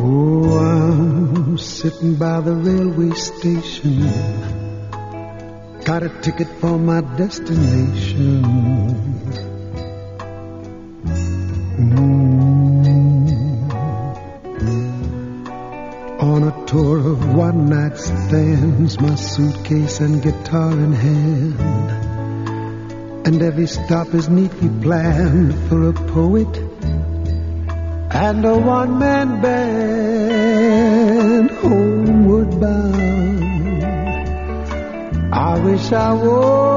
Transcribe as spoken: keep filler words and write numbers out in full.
Oh, I'm sitting by the railway station, got a ticket for my destination. Mm. On a tour of one-night stands, my suitcase and guitar in hand, and every stop is neatly planned for a poet and a one-man band. Homeward bound, I wish I was